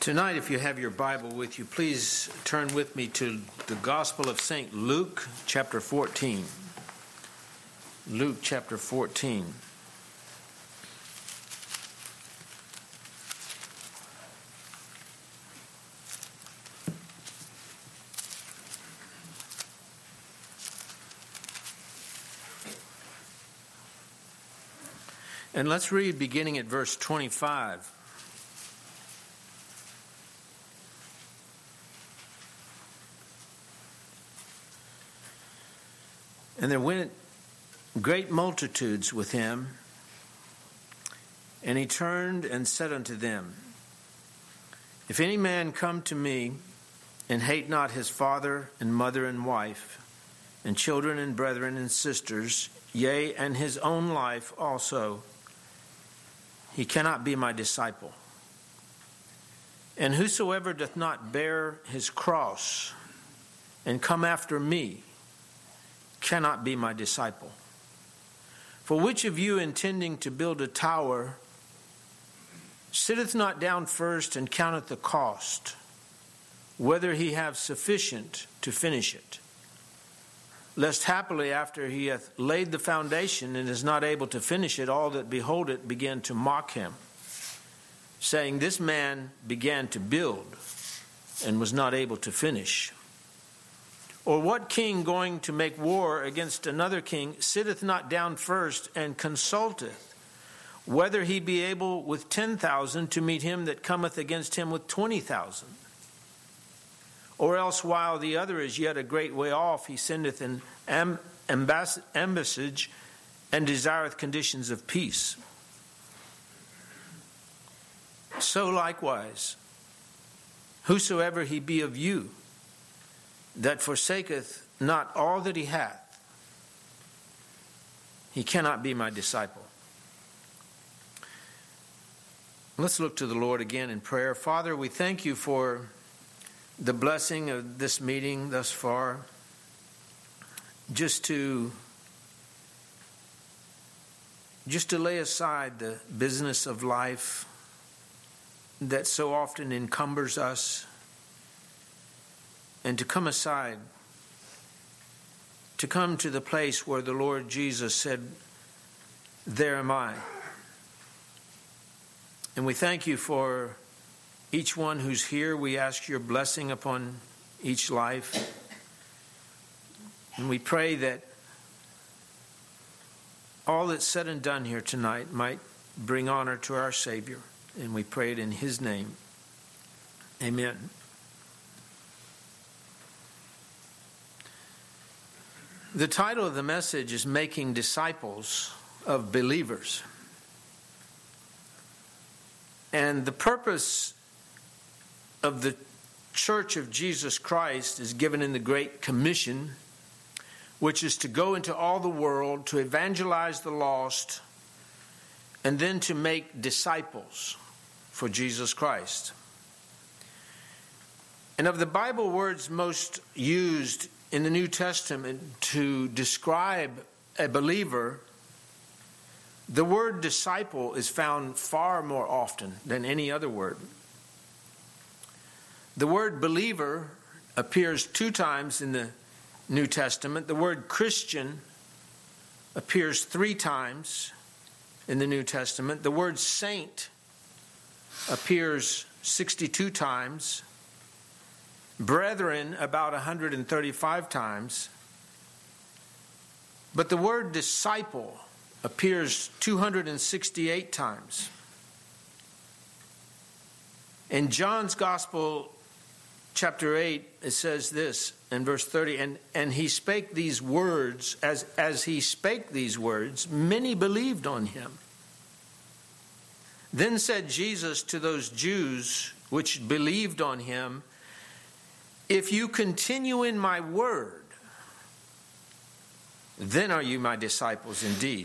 Tonight, if you have your Bible with you, please turn with me to the Gospel of St. Luke, chapter 14. Luke, chapter 14. And let's read beginning at verse 25. And there went great multitudes with him, and he turned and said unto them, If any man come to me, and hate not his father and mother and wife, and children and brethren and sisters, yea, and his own life also, he cannot be my disciple. And whosoever doth not bear his cross, and come after me, cannot be my disciple. For which of you, intending to build a tower, sitteth not down first and counteth the cost, whether he have sufficient to finish it? Lest happily after he hath laid the foundation and is not able to finish it, all that behold it begin to mock him, saying, This man began to build and was not able to finish. Or what king going to make war against another king sitteth not down first and consulteth whether he be able with 10,000 to meet him that cometh against him with 20,000? Or else while the other is yet a great way off, he sendeth an ambassage and desireth conditions of peace. So likewise, whosoever he be of you, that forsaketh not all that he hath, he cannot be my disciple. Let's look to the Lord again in prayer. Father, we thank you for the blessing of this meeting thus far. Just to lay aside the business of life that so often encumbers us, and to come aside, to come to the place where the Lord Jesus said, There am I. And we thank you for each one who's here. We ask your blessing upon each life. And we pray that all that's said and done here tonight might bring honor to our Savior. And we pray it in his name. Amen. The title of the message is Making Disciples of Believers. And the purpose of the Church of Jesus Christ is given in the Great Commission, which is to go into all the world, to evangelize the lost, and then to make disciples for Jesus Christ. And of the Bible words most used in the New Testament to describe a believer, the word disciple is found far more often than any other word. The word believer appears 2 times in the New Testament. The word Christian appears 3 times in the New Testament. The word saint appears 62 times. Brethren about 135 times. But the word disciple appears 268 times. In John's Gospel, chapter 8, it says this in verse 30, and he spake these words, as he spake these words, many believed on him. Then said Jesus to those Jews which believed on him, If you continue in my word, then are you my disciples indeed.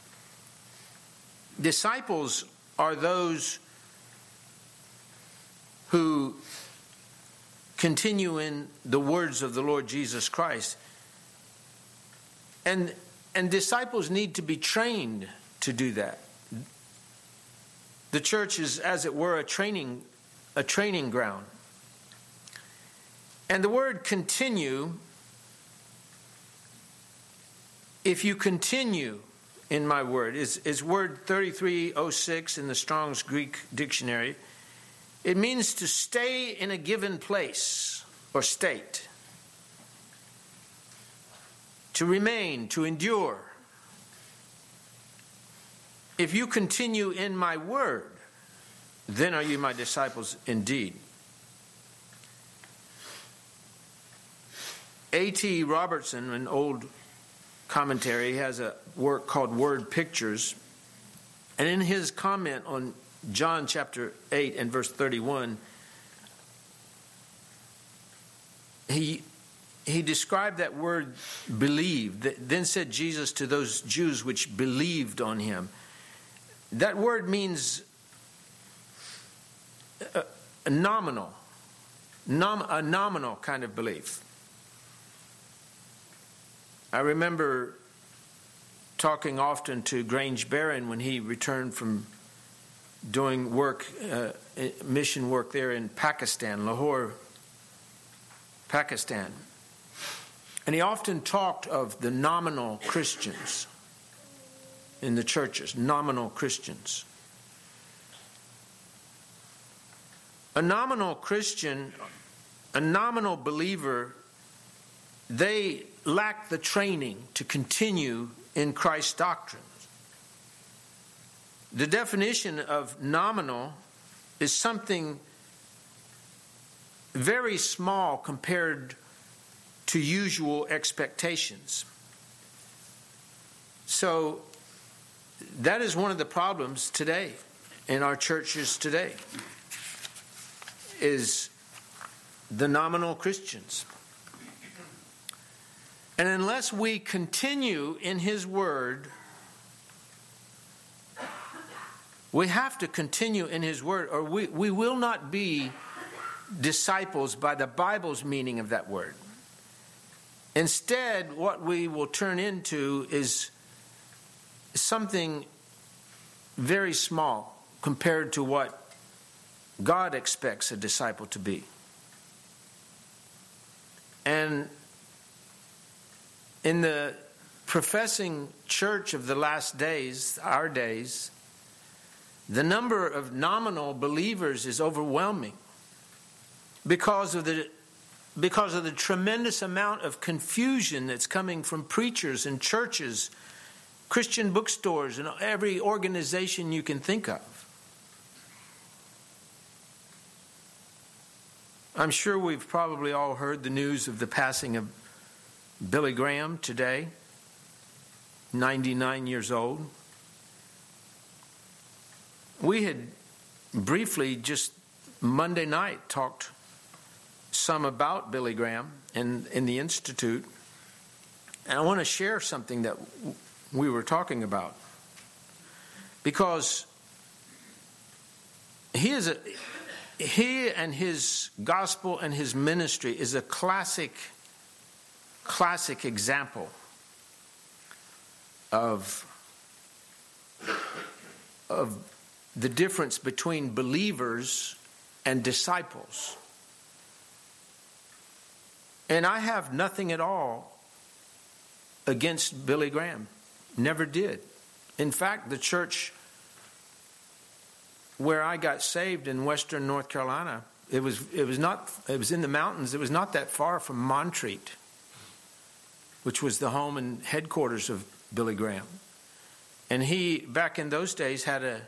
Disciples are those who continue in the words of the Lord Jesus Christ. And disciples need to be trained to do that. The church is, as it were, a training a training ground. And the word continue, if you continue in my word, is word 3306 in the Strong's Greek Dictionary. It means to stay in a given place or state, to remain, to endure. If you continue in my word, then are you my disciples indeed. A.T. Robertson, an old commentary, has a work called Word Pictures. And in his comment on John chapter 8 and verse 31, he described that word believe. Then said Jesus to those Jews which believed on him. That word means a nominal kind of belief. I remember talking often to Grange Barron when he returned from doing work, mission work there in Pakistan, Lahore, Pakistan. And he often talked of the nominal Christians in the churches, nominal Christians. A nominal Christian, a nominal believer, they lack the training to continue in Christ's doctrines. The definition of nominal is something very small compared to usual expectations. So that is one of the problems today in our churches today, is the nominal Christians. And unless we continue in His Word, we have to continue in His Word, or we will not be disciples by the Bible's meaning of that word. Instead, what we will turn into is something very small compared to what God expects a disciple to be. And in the professing church of the last days, our days, the number of nominal believers is overwhelming because of the tremendous amount of confusion that's coming from preachers and churches, Christian bookstores, and every organization you can think of. I'm sure we've probably all heard the news of the passing of Billy Graham today, 99 years old. We had briefly just Monday night talked some about Billy Graham in the Institute. And I want to share something that we were talking about. Because he and his gospel and his ministry is a classic example of the difference between believers and disciples. And I have nothing at all against Billy Graham. Never did. In fact, the church where I got saved in western North Carolina, it was in the mountains. It was not that far from Montreat, which was the home and headquarters of Billy Graham. And he, back in those days, had a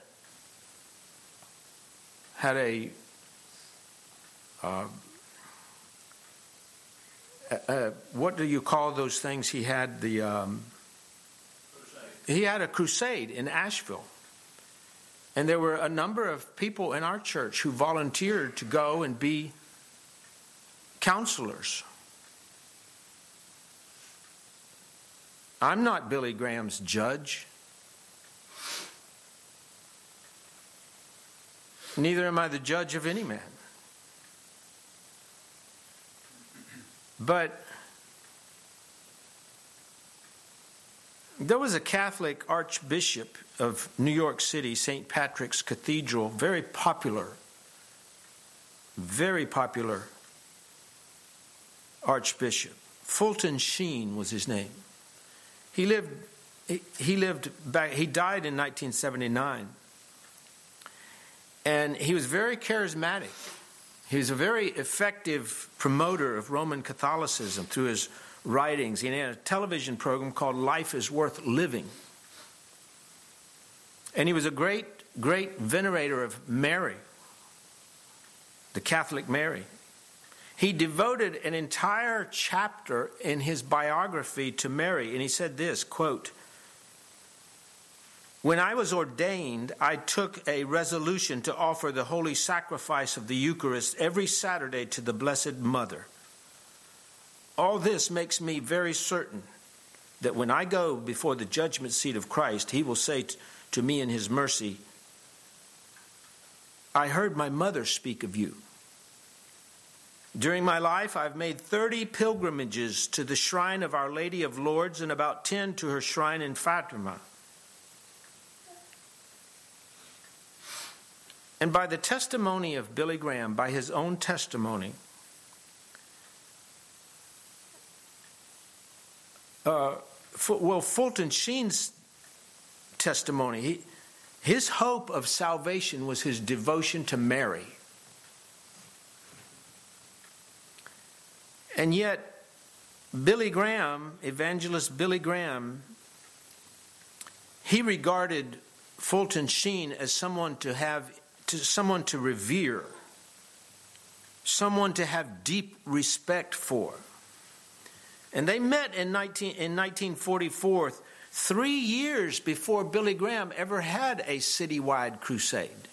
what do you call those things? He had he had a crusade in Asheville. And there were a number of people in our church who volunteered to go and be counselors. I'm not Billy Graham's judge. Neither am I the judge of any man. But there was a Catholic Archbishop of New York City, St. Patrick's Cathedral, very popular very popular archbishop. Fulton Sheen was his name. He died in 1979. And he was very charismatic. He was a very effective promoter of Roman Catholicism through his writings. He had a television program called Life is Worth Living. And he was a great, great venerator of Mary, the Catholic Mary. He devoted an entire chapter in his biography to Mary, and he said this, quote, "When I was ordained, I took a resolution to offer the holy sacrifice of the Eucharist every Saturday to the Blessed Mother. All this makes me very certain that when I go before the judgment seat of Christ, he will say to me in his mercy, 'I heard my mother speak of you.' During my life, I've made 30 pilgrimages to the shrine of Our Lady of Lourdes and about 10 to her shrine in Fatima. And by the testimony of Billy Graham, by his own testimony, Fulton Sheen's testimony, his hope of salvation was his devotion to Mary. And yet, Billy Graham, evangelist Billy Graham, he regarded Fulton Sheen as someone to revere, someone to have deep respect for. And they met in 1944, 3 years before Billy Graham ever had a citywide crusade.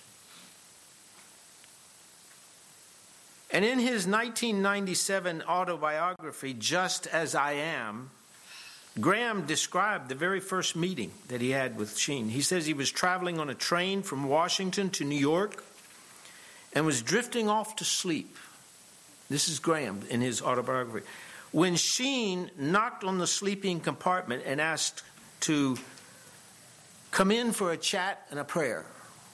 And in his 1997 autobiography, Just As I Am, Graham described the very first meeting that he had with Sheen. He says he was traveling on a train from Washington to New York and was drifting off to sleep. This is Graham in his autobiography. When Sheen knocked on the sleeping compartment and asked to come in for a chat and a prayer.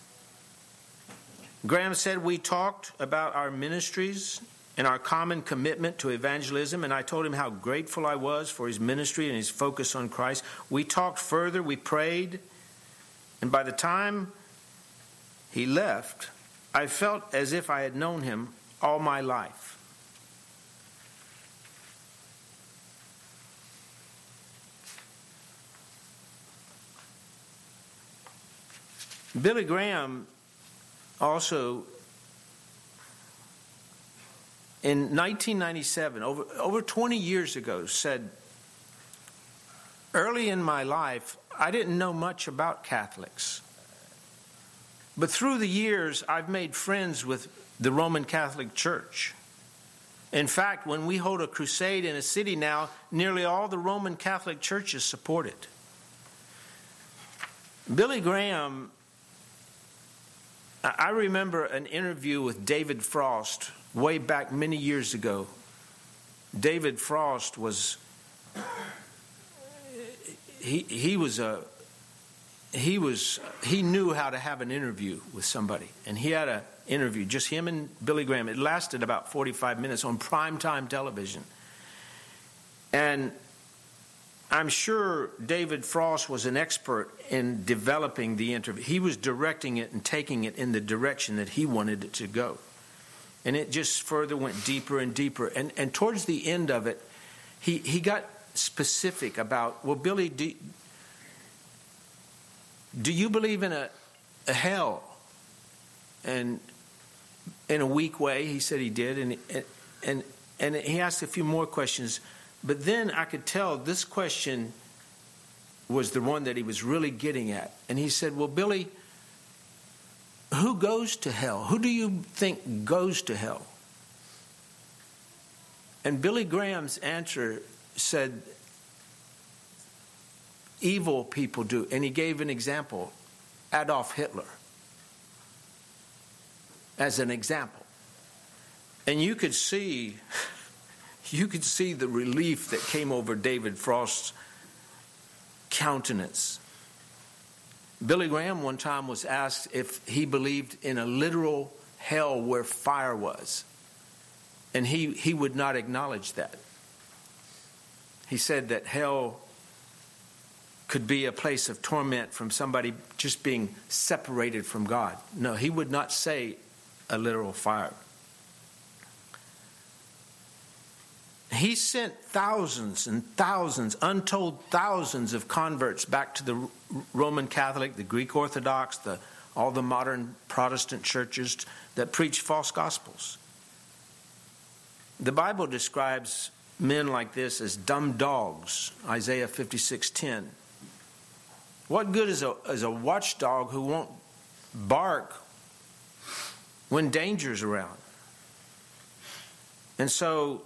Graham said, "We talked about our ministries and our common commitment to evangelism, and I told him how grateful I was for his ministry and his focus on Christ. We talked further, we prayed, and by the time he left, I felt as if I had known him all my life." Billy Graham also, in 1997, over 20 years ago, said, "Early in my life, I didn't know much about Catholics. But through the years, I've made friends with the Roman Catholic Church. In fact, when we hold a crusade in a city now, nearly all the Roman Catholic churches support it." Billy Graham, I remember an interview with David Frost way back many years ago. David Frost was, he knew how to have an interview with somebody. And he had an interview, just him and Billy Graham. It lasted about 45 minutes on primetime television. And I'm sure David Frost was an expert in developing the interview. He was directing it and taking it in the direction that he wanted it to go. And it just further went deeper and deeper. And towards the end of it, he got specific about, well, Billy, do you believe in a hell? And in a weak way, he said he did. And he asked a few more questions. But then I could tell this question was the one that he was really getting at. And he said, "Well, Billy, who goes to hell? Who do you think goes to hell?" And Billy Graham's answer said, "Evil people do." And he gave an example, Adolf Hitler, as an example. And you could see the relief that came over David Frost's countenance. Billy Graham one time was asked if he believed in a literal hell where fire was. And he would not acknowledge that. He said that hell could be a place of torment from somebody just being separated from God. No, he would not say a literal fire. He sent thousands and thousands, untold thousands of converts back to the Roman Catholic, the Greek Orthodox, all the modern Protestant churches that preach false gospels. The Bible describes men like this as dumb dogs, Isaiah 56:10. What good is a watchdog who won't bark when danger's around? And so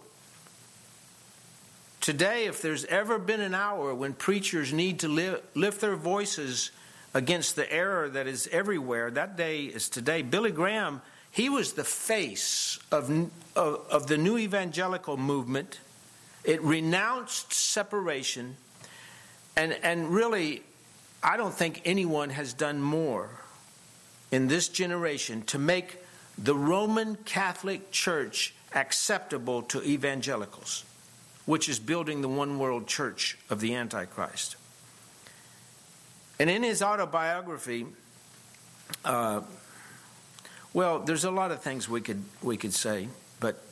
today, if there's ever been an hour when preachers need to lift their voices against the error that is everywhere, that day is today. Billy Graham, he was the face of the new evangelical movement. It renounced separation, and really, I don't think anyone has done more in this generation to make the Roman Catholic Church acceptable to evangelicals, which is building the one world church of the Antichrist. And in his autobiography, well, there's a lot of things we could say, but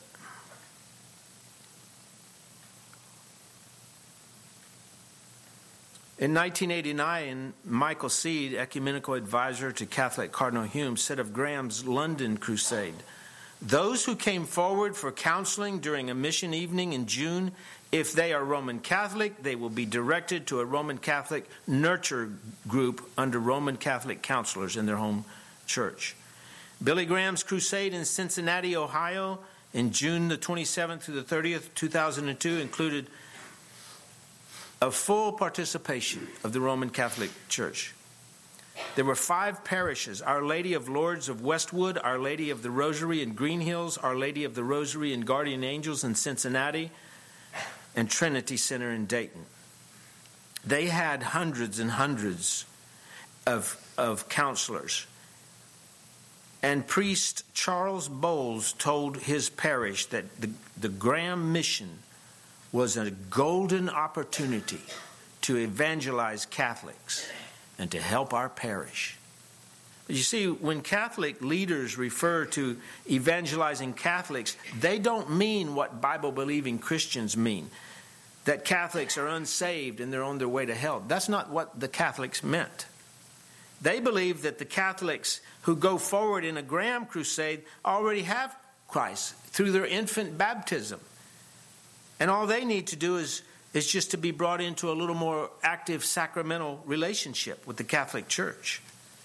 in 1989, Michael Seed, ecumenical advisor to Catholic Cardinal Hume, said of Graham's London crusade, "Those who came forward for counseling during a mission evening in June, if they are Roman Catholic, they will be directed to a Roman Catholic nurture group under Roman Catholic counselors in their home church." Billy Graham's crusade in Cincinnati, Ohio, in June the 27th through the 30th, 2002, included a full participation of the Roman Catholic Church. There were 5 parishes: Our Lady of Lourdes of Westwood, Our Lady of the Rosary in Green Hills, Our Lady of the Rosary and Guardian Angels in Cincinnati, and Trinity Center in Dayton. They had hundreds and hundreds of counselors. And priest Charles Bowles told his parish that the Graham mission was a golden opportunity to evangelize Catholics and to help our parish. But you see, when Catholic leaders refer to evangelizing Catholics, they don't mean what Bible-believing Christians mean, that Catholics are unsaved and they're on their way to hell. That's not what the Catholics meant. They believe that the Catholics who go forward in a Graham crusade already have Christ through their infant baptism. And all they need to do is just to be brought into a little more active sacramental relationship with the Catholic Church.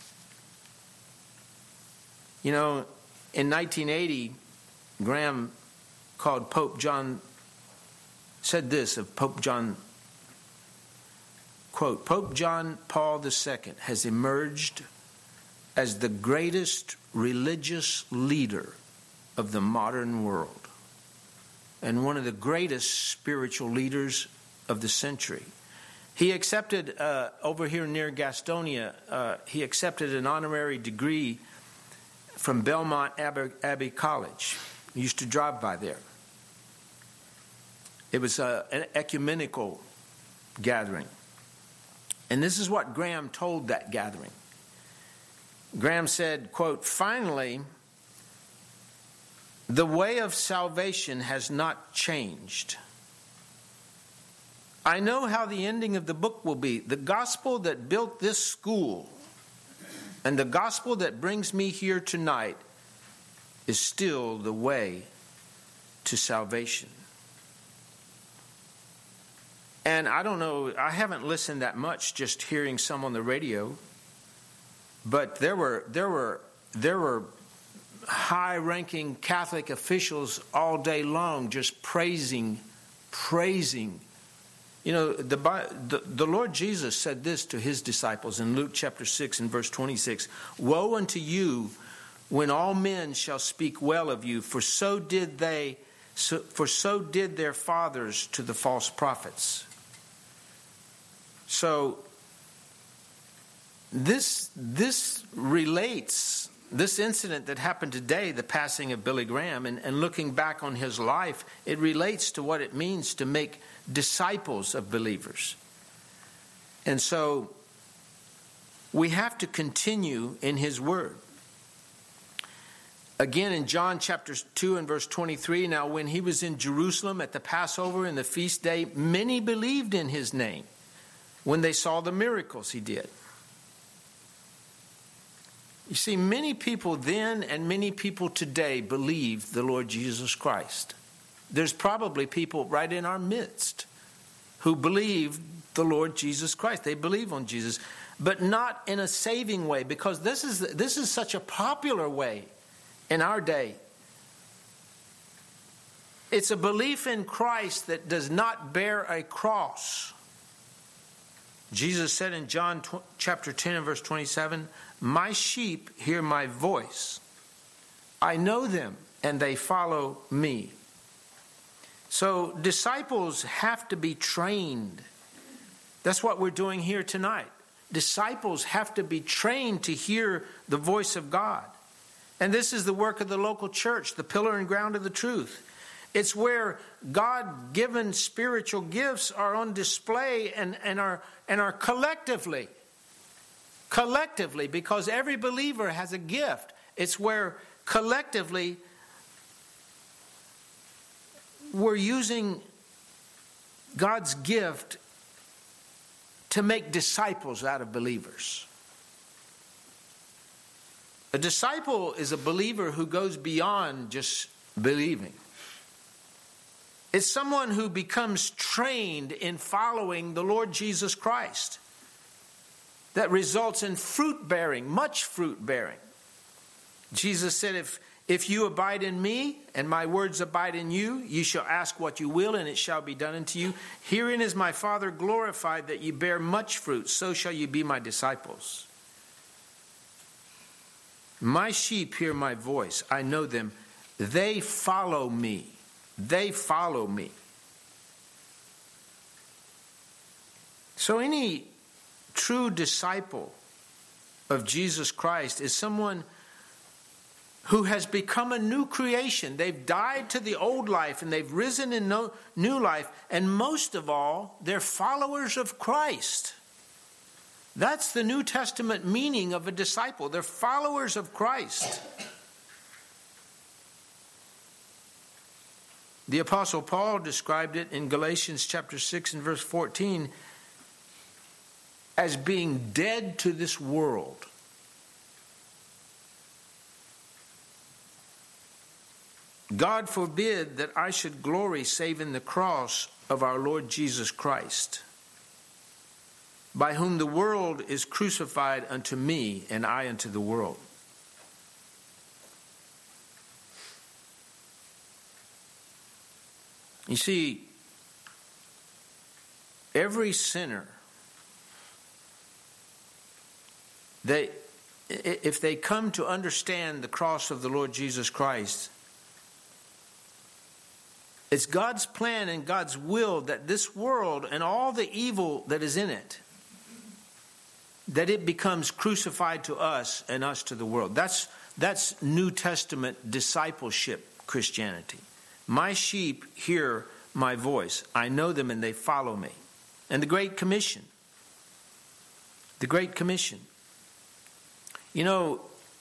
You know, in 1980, Graham called Pope John, said this of Pope John, quote, "Pope John Paul II has emerged as the greatest religious leader of the modern world and one of the greatest spiritual leaders of the century. He accepted, over here near Gastonia, he accepted an honorary degree from Belmont Abbey College. He used to drive by there. It was an ecumenical gathering. And this is what Graham told that gathering. Graham said, quote, "Finally, the way of salvation has not changed. I know how the ending of the book will be. The gospel that built this school and the gospel that brings me here tonight is still the way to salvation." And I don't know, I haven't listened that much, just hearing some on the radio, but there were high-ranking Catholic officials all day long just praising. You know, the Lord Jesus said this to his disciples in Luke chapter 6 and verse 26, "Woe unto you when all men shall speak well of you, for so did their fathers to the false prophets." So this relates this incident that happened today, the passing of Billy Graham, and looking back on his life, it relates to what it means to make disciples of believers. And so we have to continue in his word. Again, in John chapter 2 and verse 23, now when he was in Jerusalem at the Passover and the feast day, many believed in his name when they saw the miracles he did. You see, many people then and many people today believe the Lord Jesus Christ. There's probably people right in our midst who believe the Lord Jesus Christ. They believe on Jesus, but not in a saving way, because this is such a popular way in our day. It's a belief in Christ that does not bear a cross. Jesus said in John chapter 10 and verse 27, "My sheep hear my voice. I know them and they follow me." So disciples have to be trained. That's what we're doing here tonight. Disciples have to be trained to hear the voice of God. And this is the work of the local church, the pillar and ground of the truth. It's where God-given spiritual gifts are on display and are collectively, because every believer has a gift. It's where collectively we're using God's gift to make disciples out of believers. A disciple is a believer who goes beyond just believing. It's someone who becomes trained in following the Lord Jesus Christ. That results in fruit bearing, much fruit bearing. Jesus said, if you abide in me and my words abide in you, you shall ask what you will and it shall be done unto you. Herein is my Father glorified, that you bear much fruit, so shall you be my disciples. My sheep hear my voice. I know them. They follow me. They follow me. So any true disciple of Jesus Christ is someone who has become a new creation. They've died to the old life and they've risen in new life. And most of all, they're followers of Christ. That's the New Testament meaning of a disciple. They're followers of Christ. The Apostle Paul described it in Galatians chapter 6 and verse 14 as being dead to this world. God forbid that I should glory save in the cross of our Lord Jesus Christ, by whom the world is crucified unto me and I unto the world. You see, every sinner, if they come to understand the cross of the Lord Jesus Christ, it's God's plan and God's will that this world and all the evil that is in it, that it becomes crucified to us and us to the world. That's New Testament discipleship Christianity. My sheep hear my voice. I know them and they follow me. And the Great Commission. The Great Commission. You know,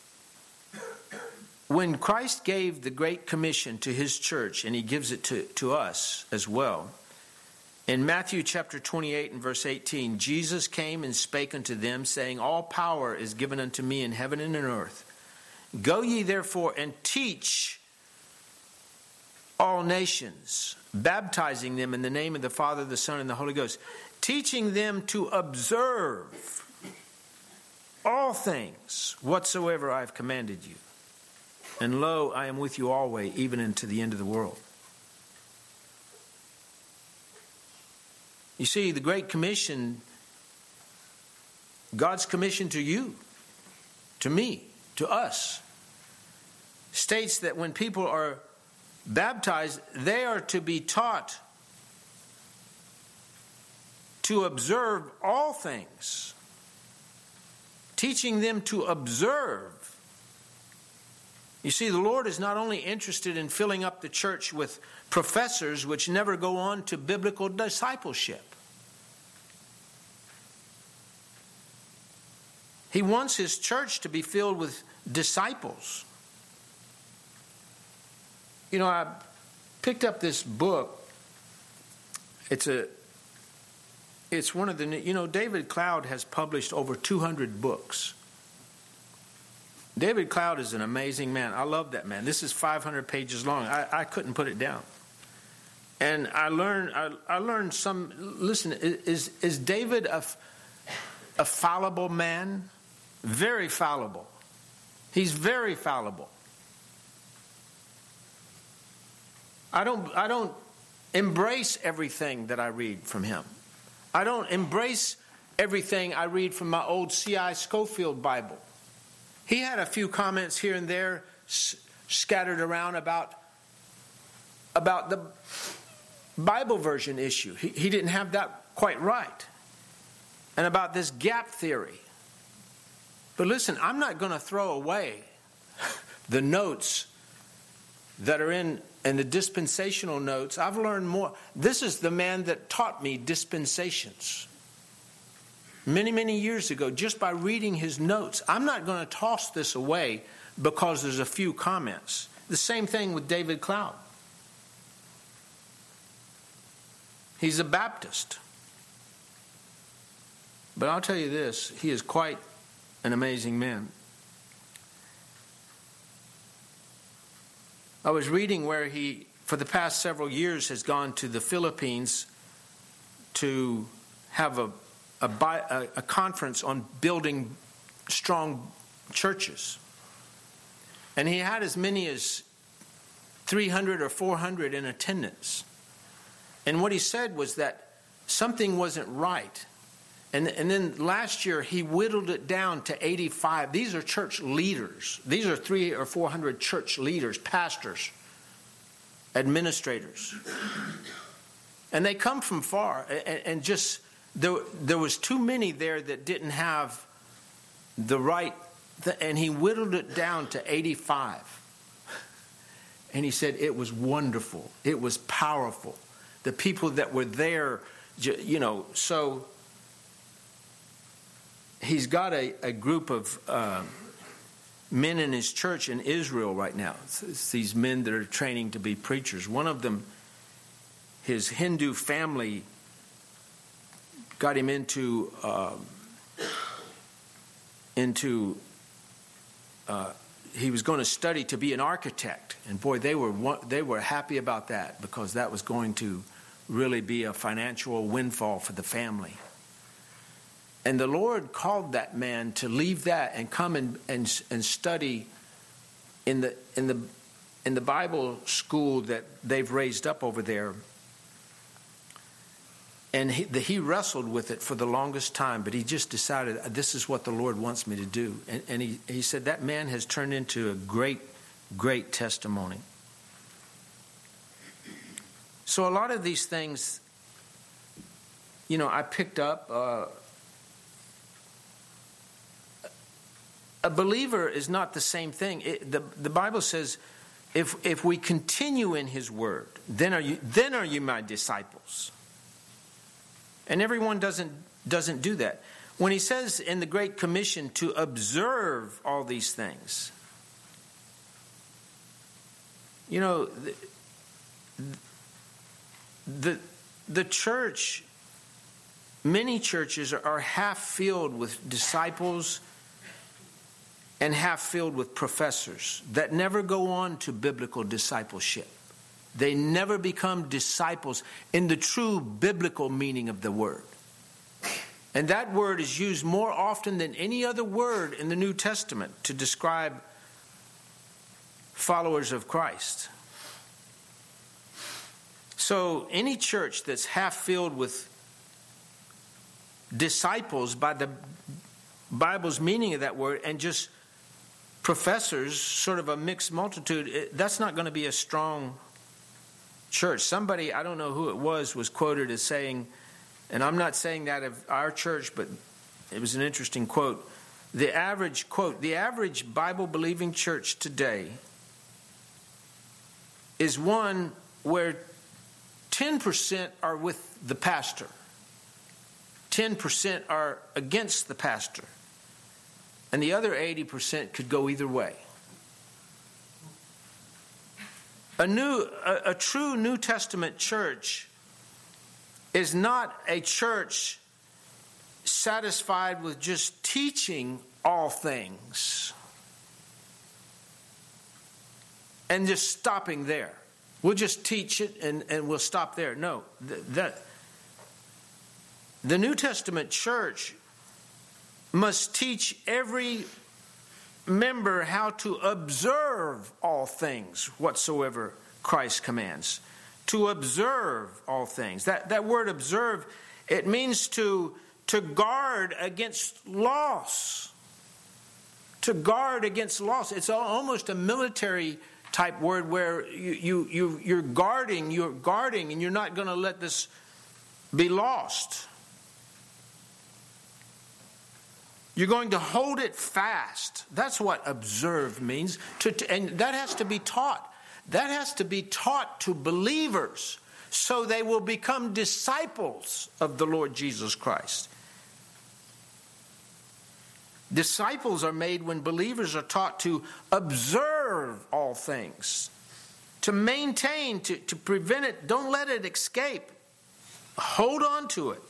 when Christ gave the Great Commission to his church, and he gives it to us as well, in Matthew chapter 28 and verse 18, Jesus came and spake unto them, saying, all power is given unto me in heaven and in earth. Go ye therefore and teach all nations, baptizing them in the name of the Father, the Son, and the Holy Ghost, teaching them to observe all things whatsoever I have commanded you. And lo, I am with you always, even unto the end of the world. You see, the Great Commission, God's commission to you, to me, to us, states that when people are baptized, they are to be taught to observe all things, teaching them to observe You see, the Lord is not only interested in filling up the church with professors which never go on to biblical discipleship. He wants his church to be filled with disciples. You know, I picked up this book. It's one of the, David Cloud has published over 200 books. David Cloud is an amazing man. I love that man. This is 500 pages long. I couldn't put it down. And I learned some. Listen, is David a fallible man? Very fallible. He's very fallible. I don't embrace everything that I read from him. I don't embrace everything I read from my old C.I. Scofield Bible. He had a few comments here and there scattered around about the Bible version issue. He didn't have that quite right. And about this gap theory. But listen, I'm not going to throw away the notes that are in the dispensational notes. I've learned more. This is the man that taught me dispensations. Many, many years ago, just by reading his notes. I'm not going to toss this away because there's a few comments. The same thing with David Cloud. He's a Baptist. But I'll tell you this, he is quite an amazing man. I was reading where he, for the past several years, has gone to the Philippines to have a conference on building strong churches. And he had as many as 300 or 400 in attendance. And what he said was that something wasn't right. And then last year he whittled it down to 85. These are church leaders. These are 300 or 400 church leaders, pastors, administrators. And they come from far. And just there was too many there that didn't have the right. And he whittled it down to 85. And he said it was wonderful. It was powerful. The people that were there, so he's got a group of men in his church in Israel right now. It's these men that are training to be preachers. One of them, his Hindu family got him into he was going to study to be an architect, and boy, they were happy about that because that was going to really be a financial windfall for the family. And the Lord called that man to leave that and come and study in the Bible school that they've raised up over there. And he wrestled with it for the longest time, but he just decided, this is what the Lord wants me to do. And he said that man has turned into a great, great testimony. So a lot of these things, I picked up. A believer is not the same thing. The Bible says, if we continue in His Word, then are you my disciples. And everyone doesn't do that. When he says in the Great Commission to observe all these things, the church, many churches are half filled with disciples and half filled with professors that never go on to biblical discipleship. They never become disciples in the true biblical meaning of the word. And that word is used more often than any other word in the New Testament to describe followers of Christ. So any church that's half filled with disciples by the Bible's meaning of that word and just professors, sort of a mixed multitude, that's not going to be a strong church. Somebody, I don't know who it was quoted as saying, and I'm not saying that of our church, but it was an interesting quote. The average Bible-believing church today is one where 10% are with the pastor. 10% are against the pastor. And the other 80% could go either way. A true New Testament church is not a church satisfied with just teaching all things and just stopping there. We'll just teach it and we'll stop there. No. The New Testament church must teach every member how to observe all things whatsoever Christ commands. To observe all things. That word observe, it means to guard against loss. To guard against loss. It's almost a military type word where you're guarding, and you're not going to let this be lost. You're going to hold it fast. That's what observe means. And that has to be taught. That has to be taught to believers so they will become disciples of the Lord Jesus Christ. Disciples are made when believers are taught to observe all things, to maintain, to prevent it. Don't let it escape. Hold on to it.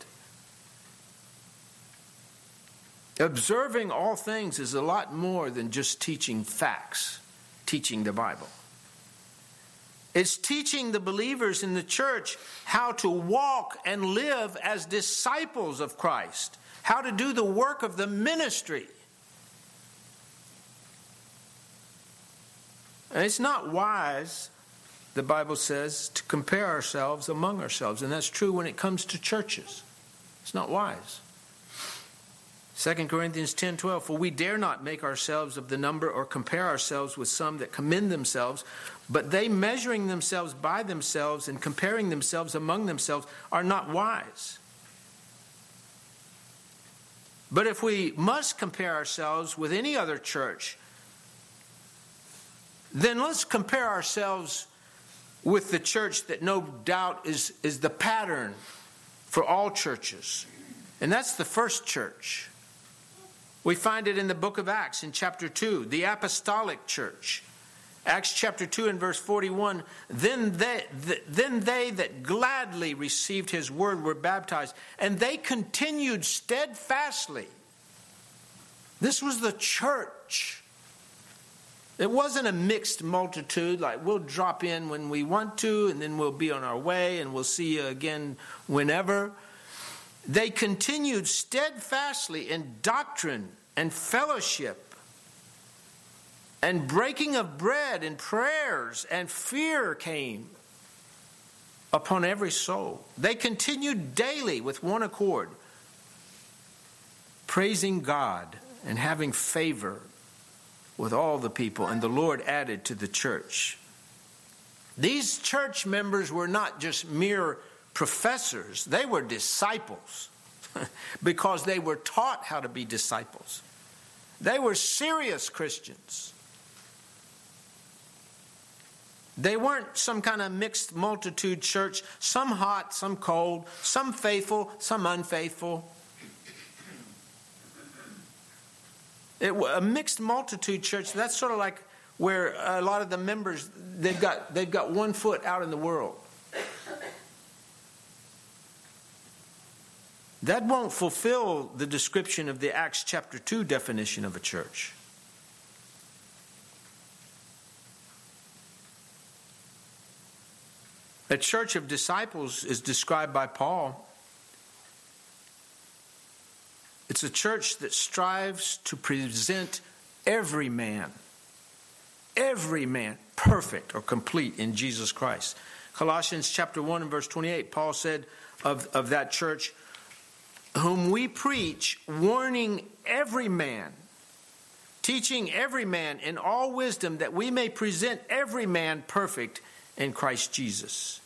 Observing all things is a lot more than just teaching facts, teaching the Bible. It's teaching the believers in the church how to walk and live as disciples of Christ, how to do the work of the ministry. And it's not wise, the Bible says, to compare ourselves among ourselves. And that's true when it comes to churches. It's not wise. 2 Corinthians 10:12, for we dare not make ourselves of the number or compare ourselves with some that commend themselves, but they measuring themselves by themselves and comparing themselves among themselves are not wise. But if we must compare ourselves with any other church, then let's compare ourselves with the church that no doubt is the pattern for all churches. And that's the first church. We find it in the book of Acts in chapter 2, the apostolic church. Acts chapter 2 and verse 41, then they that gladly received his word were baptized, and they continued steadfastly. This was the church. It wasn't a mixed multitude, like we'll drop in when we want to, and then we'll be on our way, and we'll see you again whenever. They continued steadfastly in doctrine and fellowship and breaking of bread and prayers, and fear came upon every soul. They continued daily with one accord, praising God and having favor with all the people, and the Lord added to the church. These church members were not just mere professors, they were disciples because they were taught how to be disciples. They were serious Christians. They weren't some kind of mixed multitude church, some hot, some cold, some faithful, some unfaithful. A mixed multitude church, that's sort of like where a lot of the members, they've got one foot out in the world. That won't fulfill the description of the Acts chapter 2 definition of a church. A church of disciples is described by Paul. It's a church that strives to present every man perfect or complete in Jesus Christ. Colossians chapter 1 and verse 28, Paul said of that church, whom we preach, warning every man, teaching every man in all wisdom, that we may present every man perfect in Christ Jesus.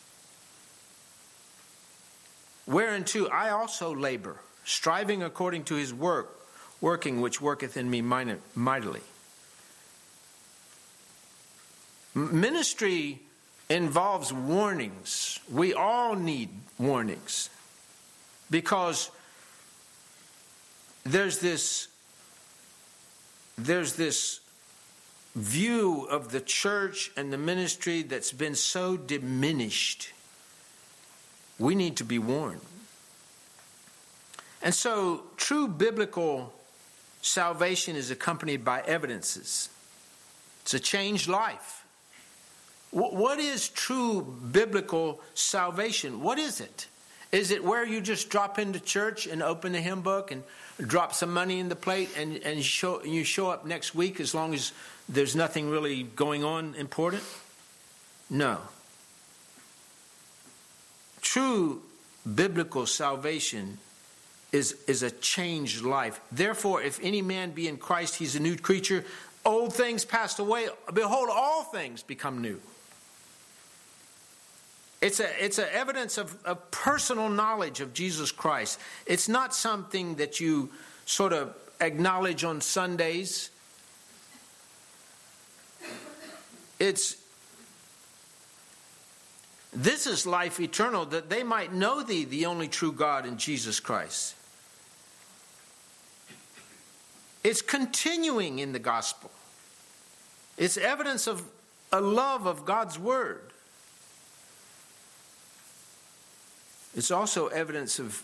Whereunto I also labor, striving according to his working which worketh in me mightily. Ministry involves warnings. We all need warnings because there's this view of the church and the ministry that's been so diminished. We need to be warned. And so true biblical salvation is accompanied by evidences. It's a changed life. What is true biblical salvation? What is it? Is it where you just drop into church and open the hymn book and drop some money in the plate and you show up next week as long as there's nothing really going on important? No. True biblical salvation is a changed life. Therefore, if any man be in Christ, he's a new creature. Old things passed away. Behold, all things become new. It's an evidence of personal knowledge of Jesus Christ. It's not something that you sort of acknowledge on Sundays. This is life eternal, that they might know thee, the only true God, in Jesus Christ. It's continuing in the gospel. It's evidence of a love of God's word. It's also evidence of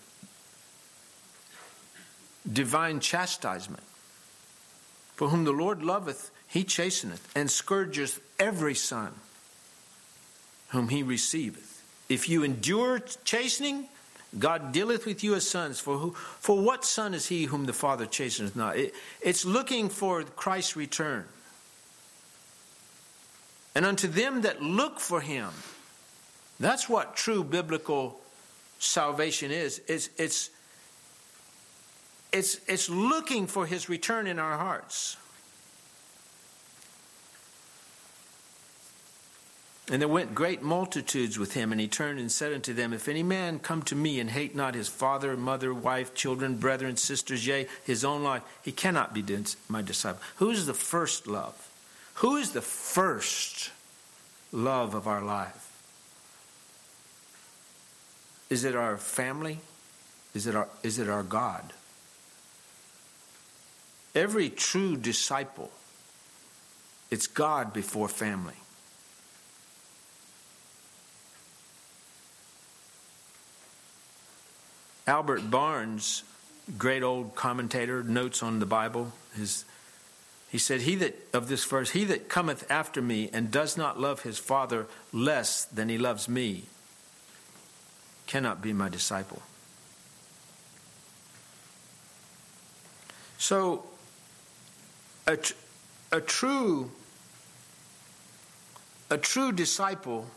divine chastisement. For whom the Lord loveth, he chasteneth, and scourgeth every son whom he receiveth. If you endure chastening, God dealeth with you as sons. For what son is he whom the Father chasteneth not? It's looking for Christ's return. And unto them that look for him, that's what true biblical salvation is. It's looking for his return in our hearts. And there went great multitudes with him, and he turned and said unto them, If any man come to me and hate not his father, mother, wife, children, brethren, sisters, yea, his own life, he cannot be my disciple. Who is the first love? Who is the first love of our life? Is it our family? Is it our God? Every true disciple, it's God before family. Albert Barnes, great old commentator, notes on the Bible, he said, he that cometh after me and does not love his father less than he loves me cannot be my disciple. So a true disciple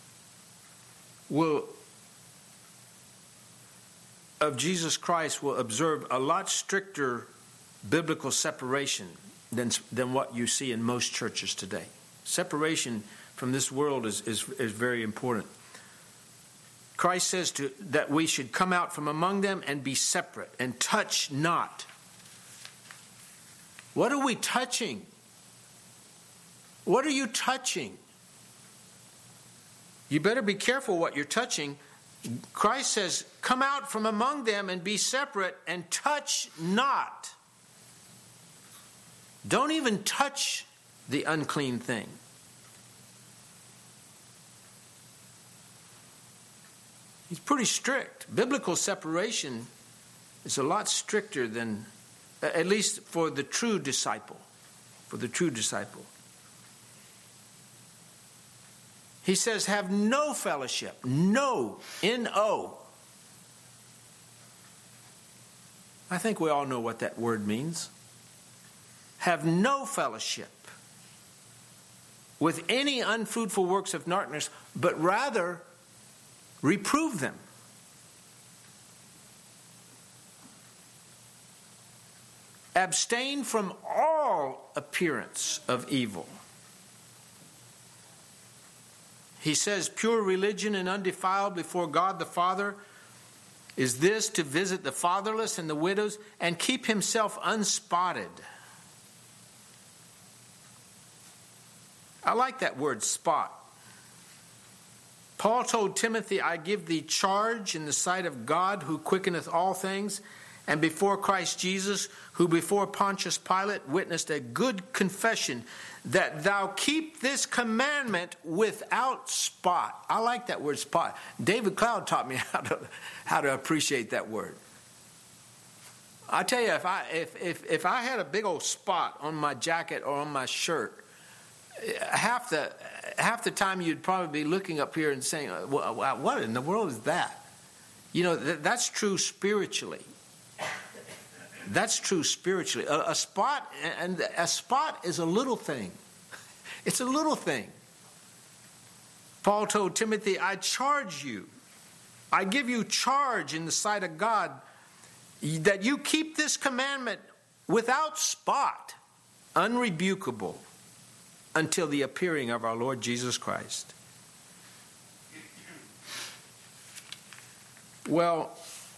of Jesus Christ will observe a lot stricter biblical separation than what you see in most churches today. Separation from this world is very important. Christ says that we should come out from among them and be separate and touch not. What are we touching? What are you touching? You better be careful what you're touching. Christ says, come out from among them and be separate and touch not. Don't even touch the unclean thing. He's pretty strict. Biblical separation is a lot stricter than, at least for the true disciple. For the true disciple. He says, have no fellowship. No. N-O. I think we all know what that word means. Have no fellowship with any unfruitful works of darkness, but rather reprove them. Abstain from all appearance of evil. He says, pure religion and undefiled before God the Father is this, to visit the fatherless and the widows and keep himself unspotted. I like that word, spot. Paul told Timothy, I give thee charge in the sight of God, who quickeneth all things, and before Christ Jesus, who before Pontius Pilate witnessed a good confession, that thou keep this commandment without spot. I like that word, spot. David Cloud taught me how to appreciate that word. I tell you, if I had a big old spot on my jacket or on my shirt, half the time you'd probably be looking up here and saying, what in the world is that? You know, that's true spiritually. That's true spiritually. A spot is a little thing. It's a little thing. Paul told Timothy, I charge you. I give you charge in the sight of God that you keep this commandment without spot, unrebukable, until the appearing of our Lord Jesus Christ. Well,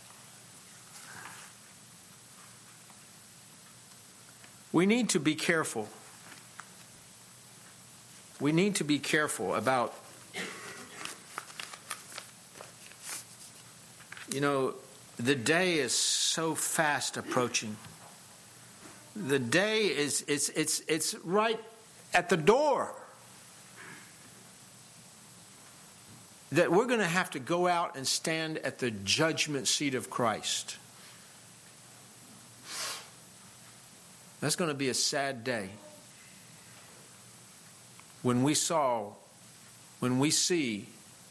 we need to be careful. We need to be careful about, you know, the day is so fast approaching. The day it's right at the door. That we're going to have to go out and stand at the judgment seat of Christ. That's going to be a sad day. When we see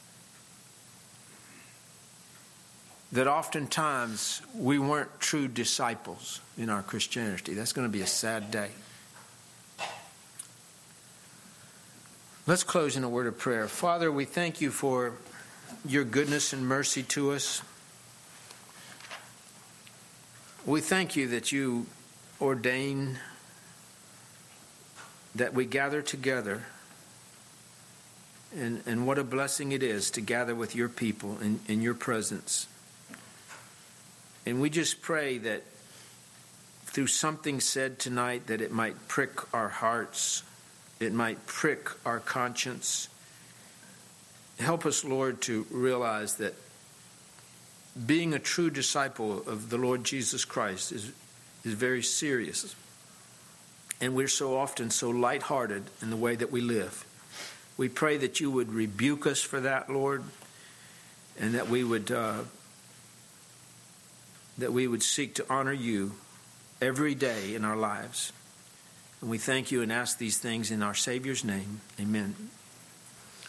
that oftentimes we weren't true disciples in our Christianity. That's going to be a sad day. Let's close in a word of prayer. Father, we thank you for your goodness and mercy to us. We thank you that you ordain that we gather together, and what a blessing it is to gather with your people in your presence. And we just pray that through something said tonight, that it might prick our hearts, it might prick our conscience. Help us, Lord, to realize that being a true disciple of the Lord Jesus Christ is very serious. And we're so often so lighthearted in the way that we live. We pray that you would rebuke us for that, Lord, and that we would seek to honor you every day in our lives. And we thank you and ask these things in our Savior's name. Amen.